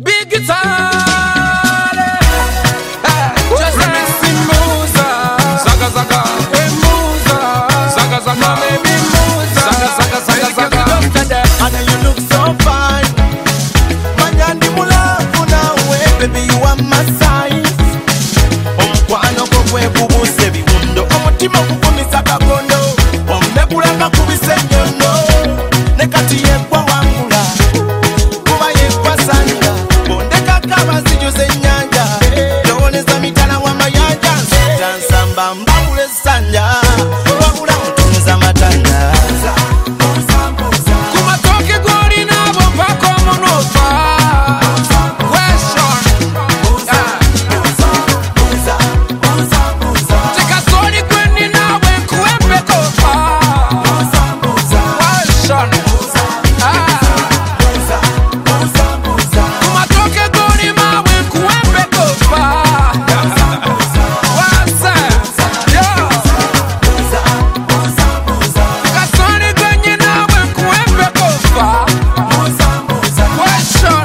Big guitar. Just remixing Musa. Zaga zaga. Hey Musa. Zaga zaga. Baby Musa. Zaga zaga zaga zaga. And you look so fine. Manyandi mulafu nawe, baby you are my size. Omukwano gwo gwebubuse biwundo, omutima gukumisa kakondo, omulekula kubise nyono, ne kati yegwa wangula, kuba yegwa sanja, bondeka kabazi juze nyanja, lowoleza mitala wa mayanja, nsamba mbawule sanja, wabula mutunza matanda. Kumatoke gori na bomba como no fa. Question. Take a soni kweni na wenkuembe kofa. Question. Kumatoke gori ma wenkuembe kofa. Wasa. Yo. Take a soni kweni na wenkuembe kofa. Question.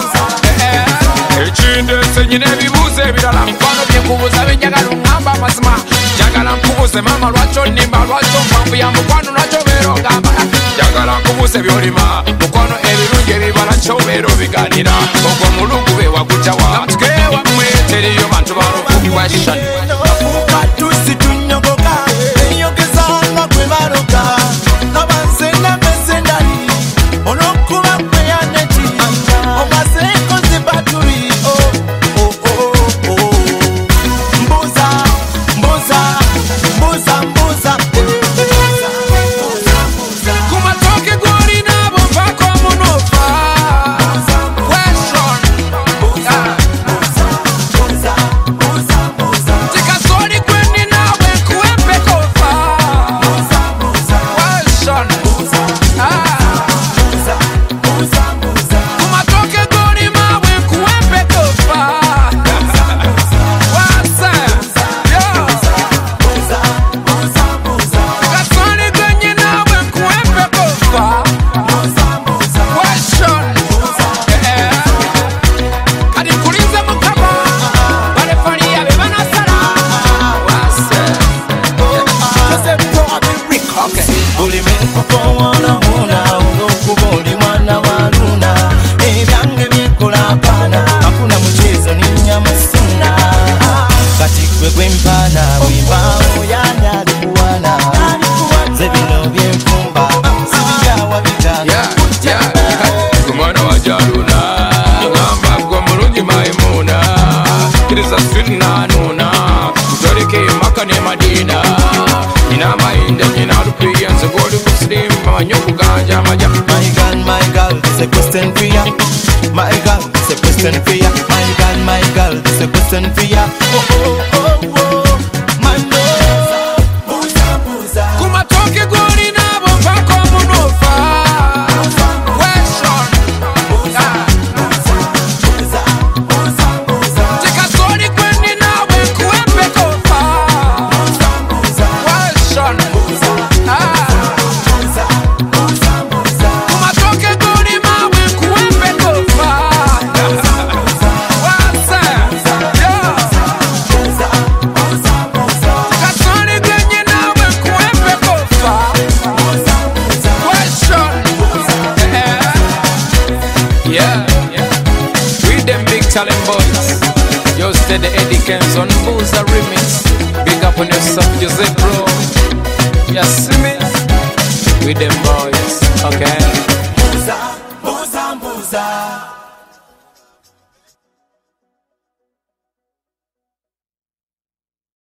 Echinde senyine bibuze birala mkwano byekubuza benjagala ngamba mazima jagala nkubuze mama lwacho nimba lwacho mpamvu ya mukwano lwacho bero gamba jagala nkubuze byolima mukwano ebirungi ebibala kyobero biganira ogwo mulugu be wakujawa natukewa mweteriyo bantu balukubi question. Katusi tunyogoka, enyogeza nga kwe baroka, kabanze na mesendali, onokuba kwe yaneti, omaze kozi baturi, mbuza, mbuza, mbuza, mbuza, Kumatoke gori na bomba como no fa. Question. Tika soni kweni na wenkuembe kofa. Question. Kumatoke gori ma wenkuembe kofa. Wasa. Yo. Tika soni kweni na wenkuembe kofa. Question. Adikuliza mukama. Wale falia bebana sala. Wasa. buli mekukowona muna olwokuba oli mwana wa luna ebyange byekolapana hakuna muchezo ninyama suna kati gwe gwempana bwimbawo yanalikuwana ze bino byenfumba sibyawa bigana Kumwana wa jaluna ngamba gwa mulungi maimuna kiriza sweet nanuna kutoleke maka ne madina ina mainda nina rupiya nzogoli kuslim manyoku ganja maja. my girl, it's a question for ya. My girl, it's a question for ya. My girl, it's a question for ya. My love. Kumatoke gori na bomba como no fa. Question. Tika soni kweni na wenkuembe kofa. Question. Kumatoke gori ma wenkuembe kofa. Wasa. Yo. Tika soni kweni na wenkuembe kofa. Question. Yeah. We them big talent boys. Yo, steady Eddie Kenz on Musa remix. Big up on yourself, Jose Bro. Yes, me. We them boys. Okay.